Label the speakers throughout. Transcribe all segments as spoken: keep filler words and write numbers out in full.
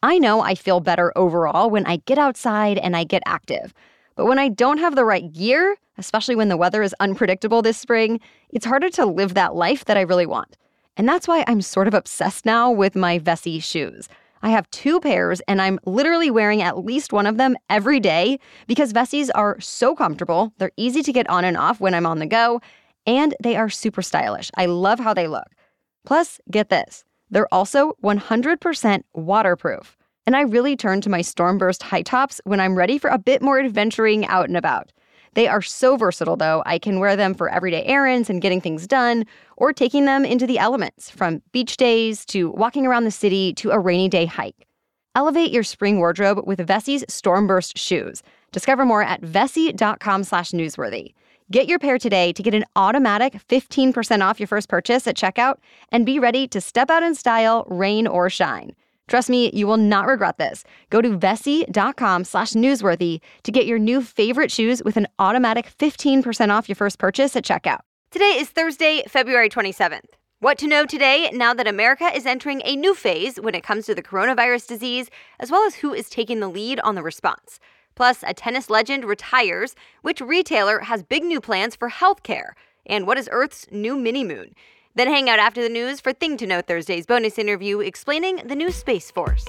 Speaker 1: I know I feel better overall when I get outside and I get active. But when I don't have the right gear, especially when the weather is unpredictable this spring, it's harder to live that life that I really want. And that's why I'm sort of obsessed now with my Vessi shoes. I have two pairs, and I'm literally wearing at least one of them every day because Vessis are so comfortable, they're easy to get on and off when I'm on the go, and they are super stylish. I love how they look. Plus, get this, they're also one hundred percent waterproof. And I really turn to my Stormburst high tops when I'm ready for a bit more adventuring out and about. They are so versatile, though. I can wear them for everyday errands and getting things done, or taking them into the elements, from beach days to walking around the city to a rainy day hike. Elevate your spring wardrobe with Vessi's Stormburst shoes. Discover more at vessi.com slash newsworthy. Get your pair today to get an automatic fifteen percent off your first purchase at checkout and be ready to step out in style, rain or shine. Trust me, you will not regret this. Go to vessi.com slash newsworthy to get your new favorite shoes with an automatic fifteen percent off your first purchase at checkout.
Speaker 2: Today is Thursday, February twenty-seventh. What to know today now that America is entering a new phase when it comes to the coronavirus disease, as well as who is taking the lead on the response. Plus, a tennis legend retires, which retailer has big new plans for healthcare, and what is Earth's new mini-moon. Then hang out after the news for Thing to Know Thursday's bonus interview explaining the new Space Force.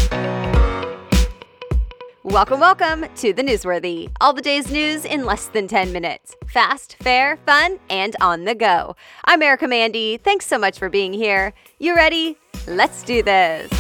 Speaker 2: Welcome, welcome to the Newsworthy. All the day's news in less than ten minutes. Fast, fair, fun, and on the go. I'm Erica Mandy. Thanks so much for being here. You ready? Let's do this.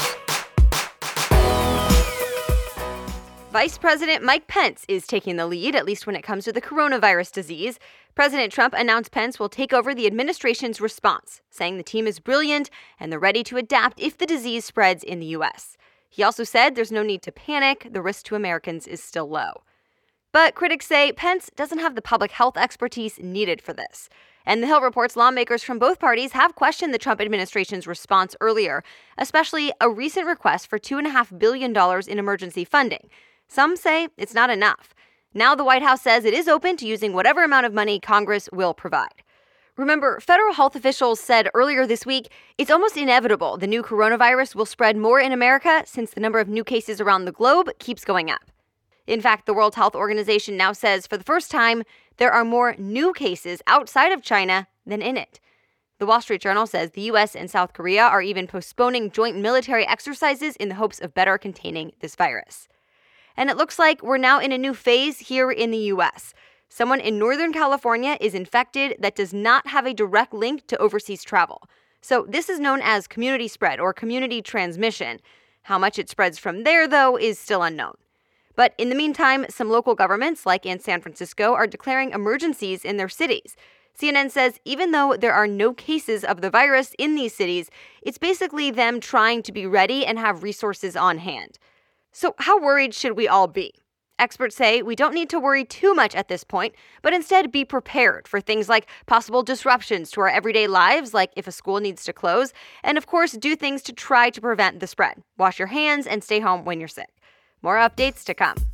Speaker 2: Vice President Mike Pence is taking the lead, at least when it comes to the coronavirus disease. President Trump announced Pence will take over the administration's response, saying the team is brilliant and they're ready to adapt if the disease spreads in the U S. He also said there's no need to panic, the risk to Americans is still low. But critics say Pence doesn't have the public health expertise needed for this. And The Hill reports lawmakers from both parties have questioned the Trump administration's response earlier, especially a recent request for two point five billion dollars in emergency funding. Some say it's not enough. Now the White House says it is open to using whatever amount of money Congress will provide. Remember, federal health officials said earlier this week it's almost inevitable the new coronavirus will spread more in America since the number of new cases around the globe keeps going up. In fact, the World Health Organization now says for the first time there are more new cases outside of China than in it. The Wall Street Journal says the U S and South Korea are even postponing joint military exercises in the hopes of better containing this virus. And it looks like we're now in a new phase here in the U S. Someone in Northern California is infected that does not have a direct link to overseas travel. So this is known as community spread or community transmission. How much it spreads from there, though, is still unknown. But in the meantime, some local governments, like in San Francisco, are declaring emergencies in their cities. C N N says even though there are no cases of the virus in these cities, it's basically them trying to be ready and have resources on hand. So how worried should we all be? Experts say we don't need to worry too much at this point, but instead be prepared for things like possible disruptions to our everyday lives, like if a school needs to close, and of course do things to try to prevent the spread. Wash your hands and stay home when you're sick. More updates to come.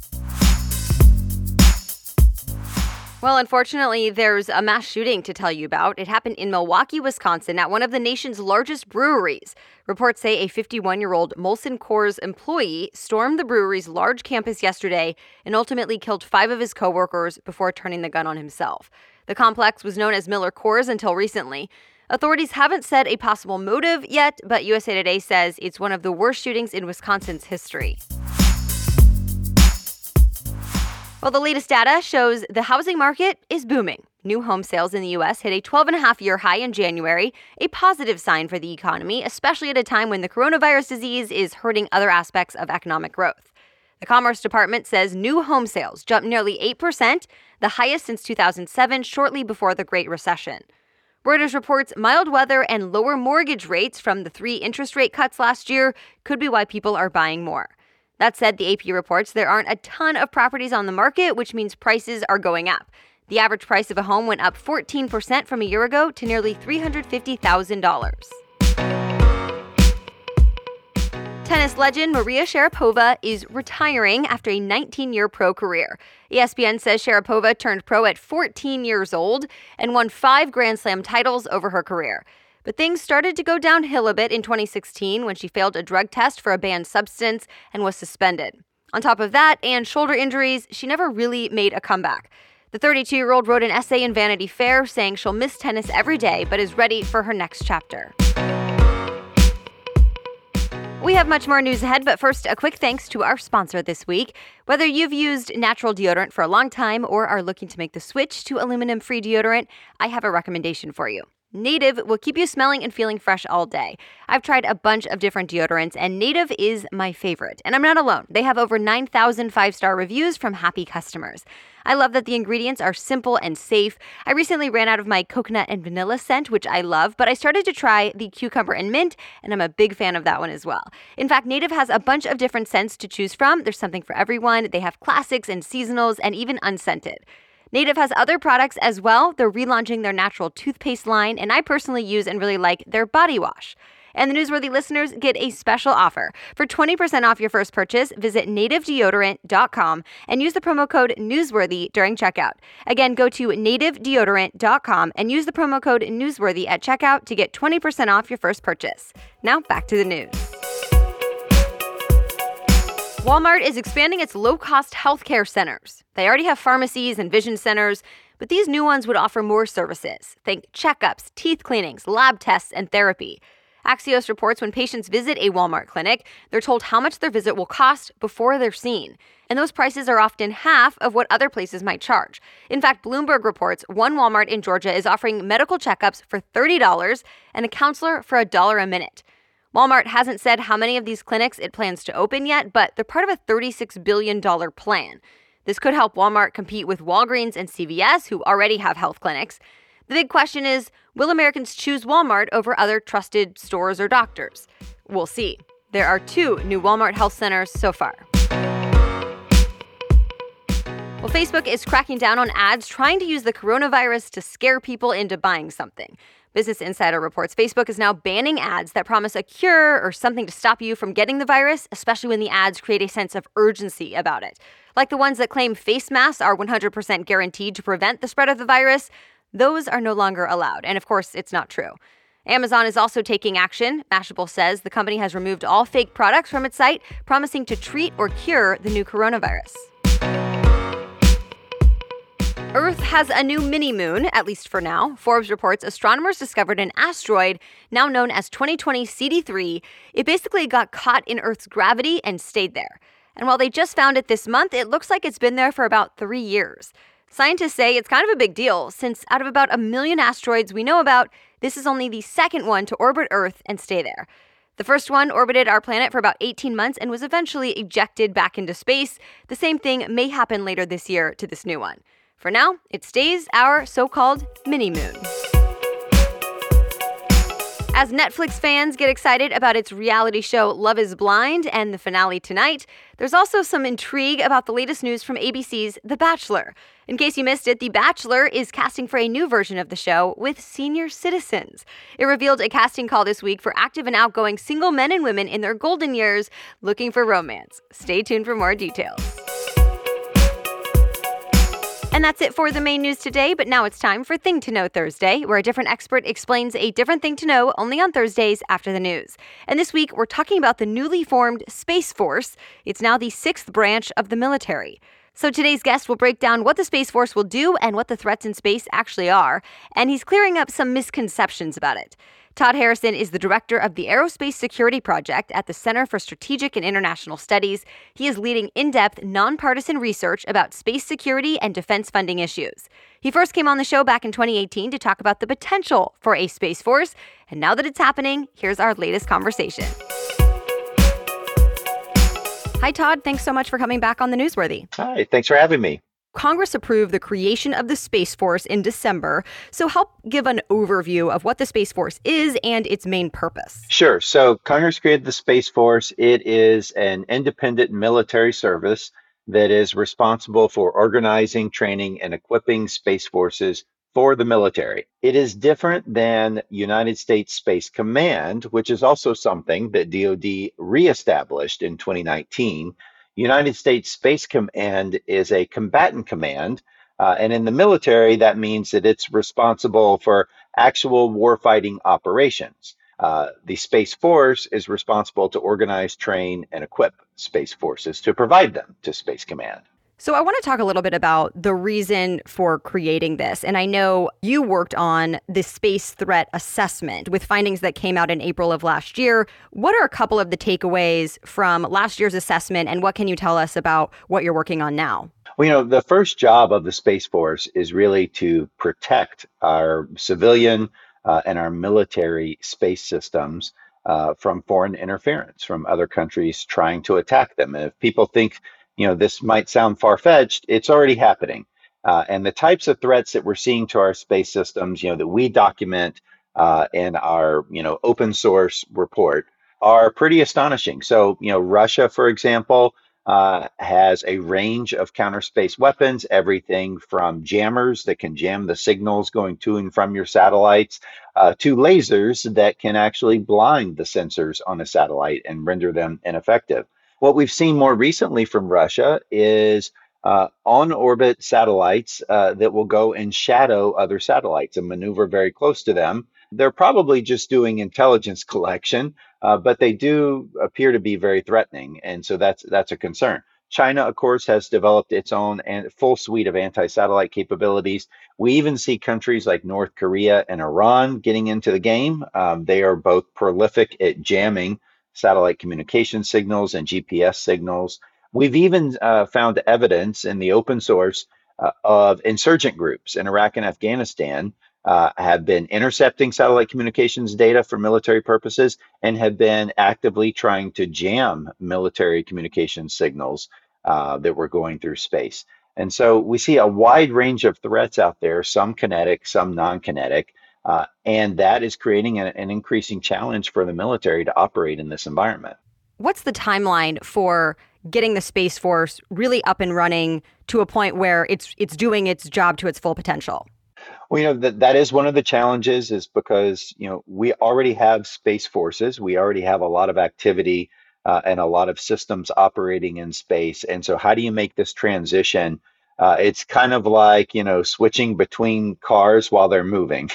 Speaker 2: Well, unfortunately, there's a mass shooting to tell you about. It happened in Milwaukee, Wisconsin, at one of the nation's largest breweries. Reports say a fifty-one-year-old Molson Coors employee stormed the brewery's large campus yesterday and ultimately killed five of his coworkers before turning the gun on himself. The complex was known as Miller Coors until recently. Authorities haven't said a possible motive yet, but U S A Today says it's one of the worst shootings in Wisconsin's history. Well, the latest data shows the housing market is booming. New home sales in the U S hit a twelve and a half year high in January, a positive sign for the economy, especially at a time when the coronavirus disease is hurting other aspects of economic growth. The Commerce Department says new home sales jumped nearly eight percent, the highest since two thousand seven, shortly before the Great Recession. Reuters reports mild weather and lower mortgage rates from the three interest rate cuts last year could be why people are buying more. That said, the A P reports there aren't a ton of properties on the market, which means prices are going up. The average price of a home went up fourteen percent from a year ago to nearly three hundred fifty thousand dollars. Tennis legend Maria Sharapova is retiring after a nineteen-year pro career. E S P N says Sharapova turned pro at fourteen years old and won five Grand Slam titles over her career. But things started to go downhill a bit in twenty sixteen when she failed a drug test for a banned substance and was suspended. On top of that, and shoulder injuries, she never really made a comeback. The thirty-two-year-old wrote an essay in Vanity Fair saying she'll miss tennis every day but is ready for her next chapter. We have much more news ahead, but first, a quick thanks to our sponsor this week. Whether you've used natural deodorant for a long time or are looking to make the switch to aluminum-free deodorant, I have a recommendation for you. Native will keep you smelling and feeling fresh all day. I've tried a bunch of different deodorants, and Native is my favorite. And I'm not alone. They have over nine thousand five-star reviews from happy customers. I love that the ingredients are simple and safe. I recently ran out of my coconut and vanilla scent, which I love, but I started to try the cucumber and mint, and I'm a big fan of that one as well. In fact, Native has a bunch of different scents to choose from. There's something for everyone. They have classics and seasonals and even unscented. Native has other products as well. They're relaunching their natural toothpaste line, and I personally use and really like their body wash. And the Newsworthy listeners get a special offer. For twenty percent off your first purchase, visit native deodorant dot com and use the promo code Newsworthy during checkout. Again, go to native deodorant dot com and use the promo code Newsworthy at checkout to get twenty percent off your first purchase. Now, back to the news. Walmart is expanding its low-cost healthcare centers. They already have pharmacies and vision centers, but these new ones would offer more services. Think checkups, teeth cleanings, lab tests, and therapy. Axios reports when patients visit a Walmart clinic, they're told how much their visit will cost before they're seen. And those prices are often half of what other places might charge. In fact, Bloomberg reports one Walmart in Georgia is offering medical checkups for thirty dollars and a counselor for a dollar a minute. Walmart hasn't said how many of these clinics it plans to open yet, but they're part of a thirty-six billion dollars plan. This could help Walmart compete with Walgreens and C V S, who already have health clinics. The big question is, will Americans choose Walmart over other trusted stores or doctors? We'll see. There are two new Walmart health centers so far. Well, Facebook is cracking down on ads trying to use the coronavirus to scare people into buying something. Business Insider reports Facebook is now banning ads that promise a cure or something to stop you from getting the virus, especially when the ads create a sense of urgency about it. Like the ones that claim face masks are one hundred percent guaranteed to prevent the spread of the virus, those are no longer allowed. And of course, it's not true. Amazon is also taking action. Mashable says the company has removed all fake products from its site, promising to treat or cure the new coronavirus. Earth has a new mini-moon, at least for now. Forbes reports astronomers discovered an asteroid, now known as twenty twenty C D three. It basically got caught in Earth's gravity and stayed there. And while they just found it this month, it looks like it's been there for about three years. Scientists say it's kind of a big deal, since out of about a million asteroids we know about, this is only the second one to orbit Earth and stay there. The first one orbited our planet for about eighteen months and was eventually ejected back into space. The same thing may happen later this year to this new one. For now, it stays our so-called mini-moon. As Netflix fans get excited about its reality show Love is Blind and the finale tonight, there's also some intrigue about the latest news from A B C's The Bachelor. In case you missed it, The Bachelor is casting for a new version of the show with senior citizens. It revealed a casting call this week for active and outgoing single men and women in their golden years looking for romance. Stay tuned for more details. And that's it for the main news today, but now it's time for Thing to Know Thursday, where a different expert explains a different thing to know only on Thursdays after the news. And this week, we're talking about the newly formed Space Force. It's now the sixth branch of the military. So today's guest will break down what the Space Force will do and what the threats in space actually are, and he's clearing up some misconceptions about it. Todd Harrison is the director of the Aerospace Security Project at the Center for Strategic and International Studies. He is leading in-depth, nonpartisan research about space security and defense funding issues. He first came on the show back in twenty eighteen to talk about the potential for a Space Force, and now that it's happening, here's our latest conversation. Hi, Todd. Thanks so much for coming back on the Newsworthy.
Speaker 3: Hi, thanks for having me.
Speaker 2: Congress approved the creation of the Space Force in December. So help give an overview of what the Space Force is and its main purpose.
Speaker 3: Sure. So Congress created the Space Force. It is an independent military service that is responsible for organizing, training, and equipping space forces for the military. It is different than United States Space Command, which is also something that D O D reestablished in twenty nineteen. United States Space Command is a combatant command Uh, and in the military, that means that it's responsible for actual warfighting operations. Uh, the Space Force is responsible to organize, train, and equip space forces to provide them to Space Command.
Speaker 2: So I want to talk a little bit about the reason for creating this. And I know you worked on the space threat assessment with findings that came out in April of last year. What are a couple of the takeaways from last year's assessment, and what can you tell us about what you're working on now?
Speaker 3: Well, you know, the first job of the Space Force is really to protect our civilian uh, and our military space systems uh, from foreign interference, from other countries trying to attack them. And if people think, you know, this might sound far-fetched, it's already happening. Uh, and the types of threats that we're seeing to our space systems, you know, that we document uh, in our, you know, open source report are pretty astonishing. So, you know, Russia, for example, uh, has a range of counter space weapons, everything from jammers that can jam the signals going to and from your satellites uh, to lasers that can actually blind the sensors on a satellite and render them ineffective. What we've seen more recently from Russia is uh, on orbit satellites uh, that will go and shadow other satellites and maneuver very close to them. They're probably just doing intelligence collection, uh, but they do appear to be very threatening, and so that's that's a concern. China, of course, has developed its own and full suite of anti-satellite capabilities. We even see countries like North Korea and Iran getting into the game. Um, they are both prolific at jamming satellite communication signals and G P S signals. We've even uh, found evidence in the open source uh, of insurgent groups in Iraq and Afghanistan uh, have been intercepting satellite communications data for military purposes and have been actively trying to jam military communication signals uh, that were going through space. And so we see a wide range of threats out there, some kinetic, some non-kinetic, uh, and that is creating a, an increasing challenge for the military to operate in this environment.
Speaker 2: What's the timeline for getting the Space Force really up and running to a point where it's it's doing its job to its full potential?
Speaker 3: Well, you know, that that is one of the challenges is because, you know, we already have space forces. We already have a lot of activity uh, and a lot of systems operating in space. And so how do you make this transition? Uh, it's kind of like, you know, switching between cars while they're moving.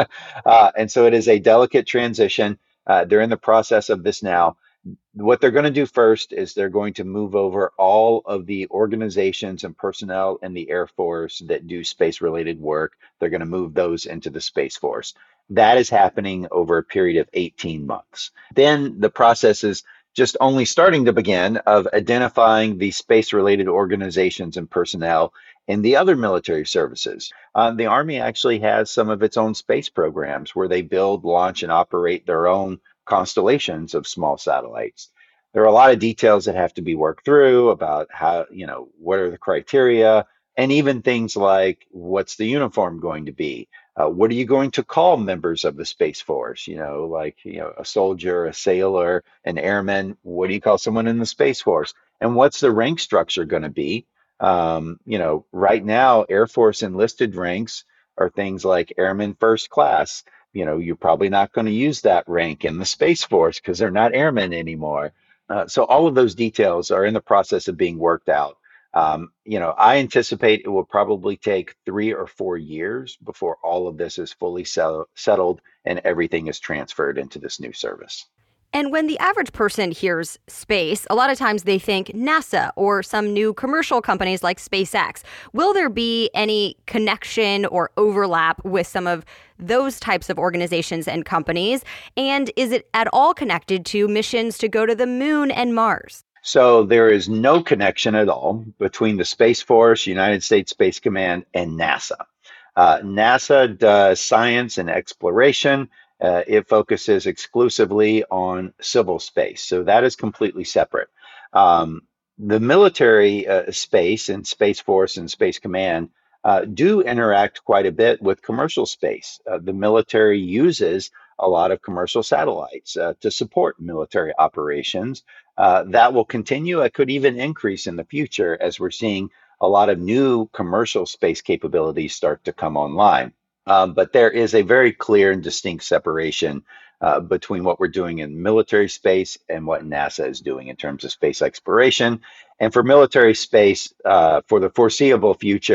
Speaker 3: uh, and so it is a delicate transition. Uh, they're in the process of this now. What they're going to do first is they're going to move over all of the organizations and personnel in the Air Force that do space related work. They're going to move those into the Space Force. That is happening over a period of eighteen months. Then the process is just only starting to begin of identifying the space related organizations and personnel in the other military services. Uh, the Army actually has some of its own space programs where they build, launch, and operate their own constellations of small satellites. There are a lot of details that have to be worked through about how, you know, what are the criteria, and even things like what's the uniform going to be? Uh, what are you going to call members of the Space Force? You know, like, you know, a soldier, a sailor, an airman. What do you call someone in the Space Force? And what's the rank structure going to be? Um, you know, right now, Air Force enlisted ranks are things like Airman First Class. You know, you're probably not going to use that rank in the Space Force because they're not airmen anymore. Uh, so all of those details are in the process of being worked out. Um, you know, I anticipate it will probably take three or four years before all of this is fully sell- settled and everything is transferred into this new service.
Speaker 2: And when the average person hears space, a lot of times they think NASA or some new commercial companies like SpaceX. Will there be any connection or overlap with some of those types of organizations and companies? And is it at all connected to missions to go to the moon and Mars?
Speaker 3: So there is no connection at all between the Space Force, United States Space Command, and NASA. Uh, NASA does science and exploration. Uh, it focuses exclusively on civil space. So that is completely separate. Um, the military uh, space and Space Force and Space Command uh, do interact quite a bit with commercial space. Uh, the military uses a lot of commercial satellites uh, to support military operations. Uh, that will continue. It could even increase in the future as we're seeing a lot of new commercial space capabilities start to come online. Um, but there is a very clear and distinct separation uh, between what we're doing in military space and what NASA is doing in terms of space exploration. And for military space, uh, for the foreseeable future,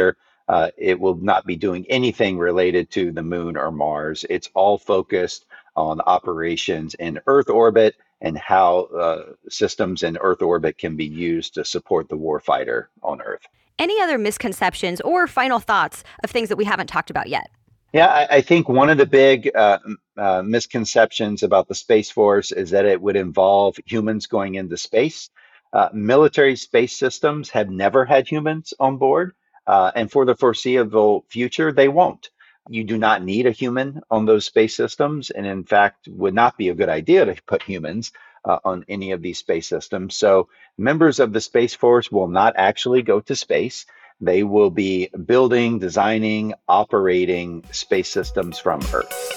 Speaker 3: Uh, it will not be doing anything related to the moon or Mars. It's all focused on operations in Earth orbit and how uh, systems in Earth orbit can be used to support the warfighter on Earth.
Speaker 2: Any other misconceptions or final thoughts of things that we haven't talked about yet?
Speaker 3: Yeah, I, I think one of the big uh, uh, misconceptions about the Space Force is that it would involve humans going into space. Uh, military space systems have never had humans on board, uh, and for the foreseeable future, they won't. You do not need a human on those space systems, and in fact, would not be a good idea to put humans uh, on any of these space systems. So, members of the Space Force will not actually go to space. They will be building, designing, operating space systems from Earth.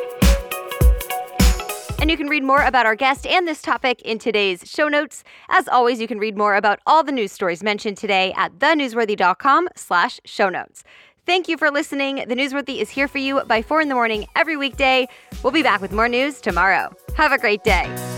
Speaker 2: And you can read more about our guest and this topic in today's show notes. As always, you can read more about all the news stories mentioned today at thenewsworthy.com slash show notes. Thank you for listening. The Newsworthy is here for you by four in the morning every weekday. We'll be back with more news tomorrow. Have a great day.